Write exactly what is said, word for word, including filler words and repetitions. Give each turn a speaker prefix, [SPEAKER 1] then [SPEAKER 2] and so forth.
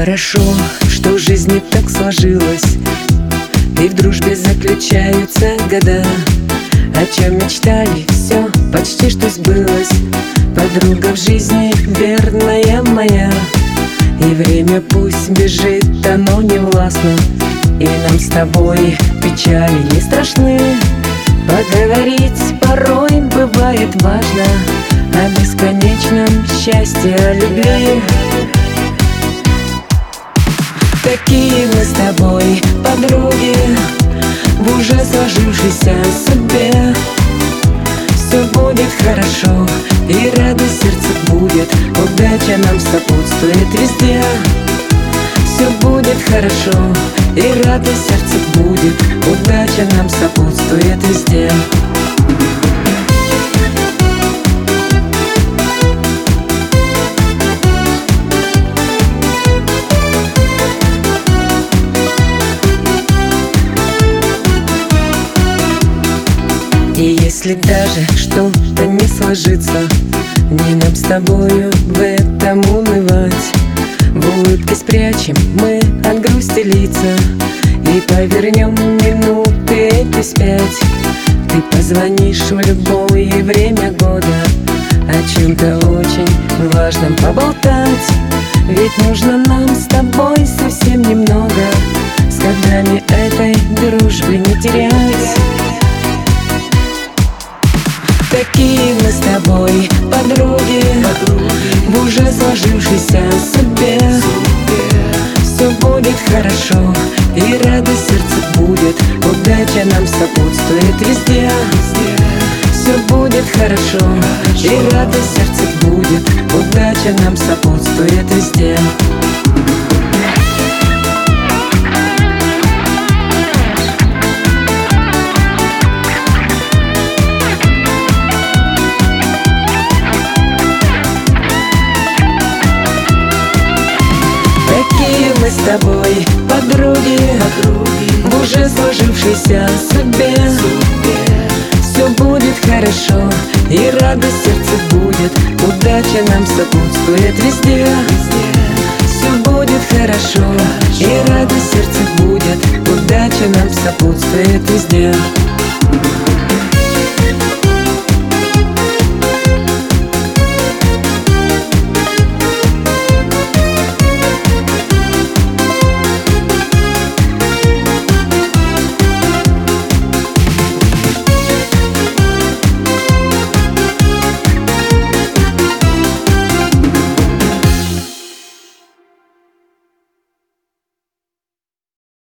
[SPEAKER 1] Хорошо, что в жизни так сложилось, и в дружбе заключаются года. О чем мечтали, все почти что сбылось. Подруга в жизни верная моя. И время пусть бежит, оно не властно, и нам с тобой печали не страшны. Поговорить порой бывает важно о бесконечном счастье, о любви. Такие мы с тобой подруги в уже сложившейся судьбе. Все будет хорошо, и радость сердце будет, удача нам сопутствует везде. Все будет хорошо, и радость сердце будет, удача нам сопутствует везде. И если даже что-то не сложится, не нам с тобою в этом унывать. В улыбке спрячем мы от грусти лица и повернем минуты эти вспять. Ты позвонишь в любое время года о чем-то очень важном поболтать. Ведь нужно нам с тобой совсем немного, с годами этой дружбы не терять. Такие мы с тобой подруги, подруги в уже сложившейся судьбе. Все будет хорошо, и радость сердце будет, удача нам сопутствует везде. Все будет хорошо, и радость сердце будет, удача нам сопутствует везде. Мы с тобой подруги, подруги в уже сложившейся судьбе. Все будет хорошо, и радость сердце будет, удача нам сопутствует везде. Все будет хорошо, и радость сердце будет, удача нам сопутствует везде.